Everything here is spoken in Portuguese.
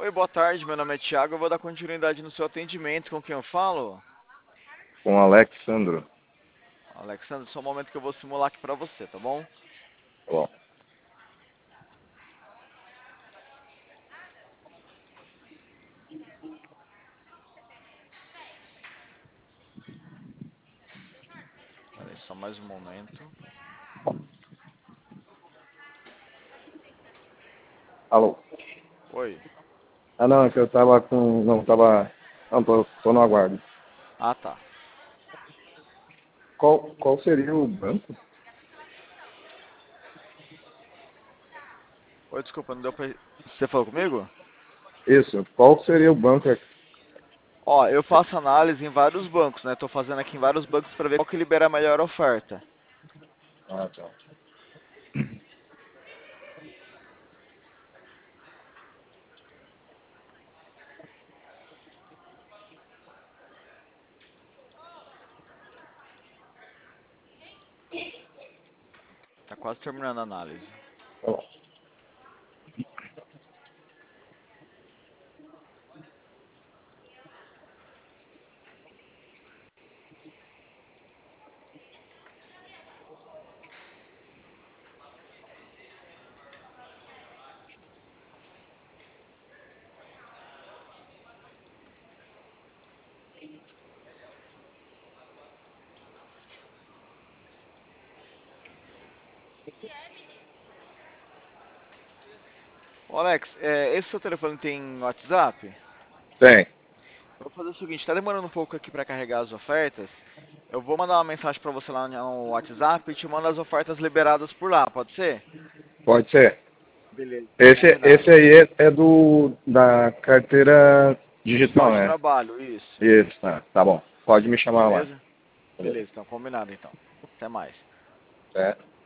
Oi, boa tarde, meu nome é Thiago, eu vou dar continuidade no seu atendimento, com quem eu falo? Com Alexandro. Alexandre, só um momento que eu vou simular aqui pra você, tá bom? Bom, Pera aí, só mais um momento. alô. Oi. Ah, não, é que eu tava com... Não, tava... Não, tô no aguardo. Ah, tá. Qual seria o banco? Oi, desculpa, não deu pra... Você falou comigo? Isso, qual seria o banco? Ó, eu faço análise em vários bancos, né? Tô fazendo aqui em vários bancos pra ver qual que libera a melhor oferta. Ah, tá. Tá quase terminando a análise. Tá bom. Ô, Alex, esse seu telefone tem WhatsApp? Tem. Eu vou fazer o seguinte, tá demorando um pouco aqui pra carregar as ofertas. Eu vou mandar uma mensagem pra você lá no WhatsApp e te mando as ofertas liberadas por lá, pode ser? Pode ser. Beleza, então Esse combinado. aí é da carteira Digital digital, de né? trabalho, isso. Isso, tá bom. Pode me chamar lá. Beleza? Beleza. Beleza, então combinado então. Até mais. Certo.